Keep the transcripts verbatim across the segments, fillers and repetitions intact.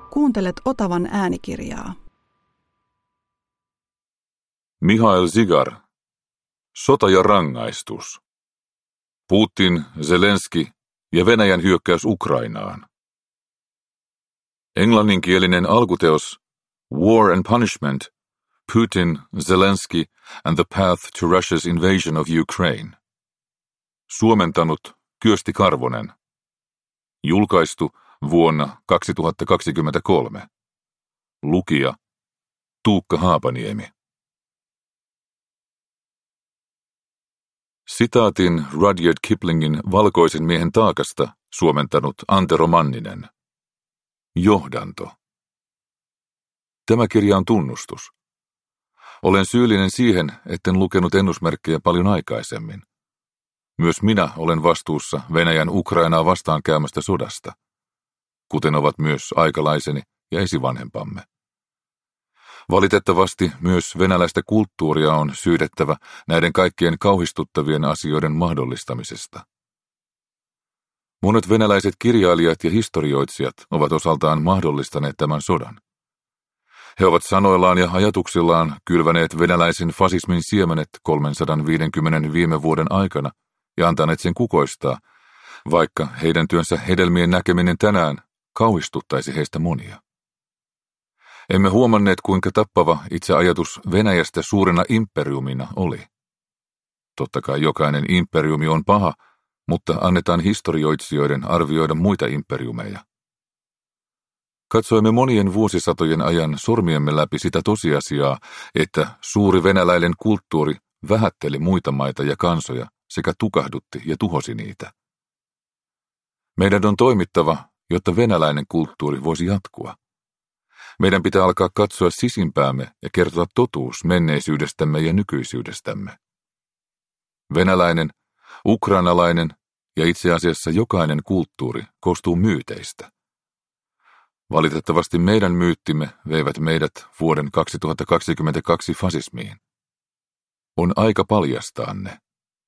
Kuuntelet Otavan äänikirjaa. Mihail Zigar. Sota ja rangaistus. Putin, Zelenski ja Venäjän hyökkäys Ukrainaan. Englanninkielinen alkuteos War and Punishment, Putin, Zelensky and the Path to Russia's Invasion of Ukraine. Suomentanut Kyösti Karvonen. Julkaistu vuonna kaksituhattakaksikymmentäkolme. Lukija Tuukka Haapaniemi. Sitaatin Rudyard Kiplingin Valkoisen miehen taakasta suomentanut Antero Manninen. Johdanto. Tämä kirja on tunnustus. Olen syyllinen siihen, etten lukenut ennusmerkkejä paljon aikaisemmin. Myös minä olen vastuussa Venäjän Ukrainaa vastaan käymästä sodasta, kuten ovat myös aikalaiseni ja esivanhempamme. Valitettavasti myös venäläistä kulttuuria on syydettävä näiden kaikkien kauhistuttavien asioiden mahdollistamisesta. Monet venäläiset kirjailijat ja historioitsijat ovat osaltaan mahdollistaneet tämän sodan. He ovat sanoillaan ja ajatuksillaan kylväneet venäläisen fasismin siemenet kolmesataaviisikymmentä viime vuoden aikana ja antaneet sen kukoistaa, vaikka heidän työnsä hedelmien näkeminen tänään kauhistuttaisi heistä monia. Emme huomanneet, kuinka tappava itse ajatus Venäjästä suurena imperiumina oli. Totta kai jokainen imperiumi on paha, mutta annetaan historioitsijoiden arvioida muita imperiumeja. Katsoimme monien vuosisatojen ajan sormiemme läpi sitä tosiasiaa, että suuri venäläinen kulttuuri vähätteli muita maita ja kansoja sekä tukahdutti ja tuhosi niitä. Meidän on toimittava, jotta venäläinen kulttuuri voisi jatkua. Meidän pitää alkaa katsoa sisimpäämme ja kertoa totuus menneisyydestämme ja nykyisyydestämme. Venäläinen, ukrainalainen ja itse asiassa jokainen kulttuuri koostuu myyteistä. Valitettavasti meidän myyttimme veivät meidät vuoden kaksituhattakaksikymmentäkaksi fasismiin. On aika paljastaa ne.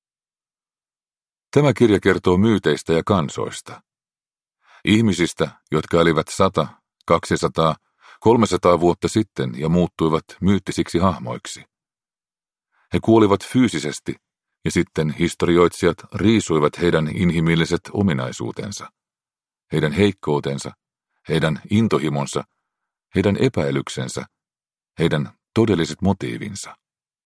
Tämä kirja kertoo myyteistä ja kansoista. Ihmisistä, jotka elivät sata, kaksisataa, kolmesataa vuotta sitten ja muuttuivat myyttisiksi hahmoiksi. He kuolivat fyysisesti ja sitten historioitsijat riisuivat heidän inhimilliset ominaisuutensa, heidän heikkoutensa, heidän intohimonsa, heidän epäilyksensä, heidän todelliset motiivinsa.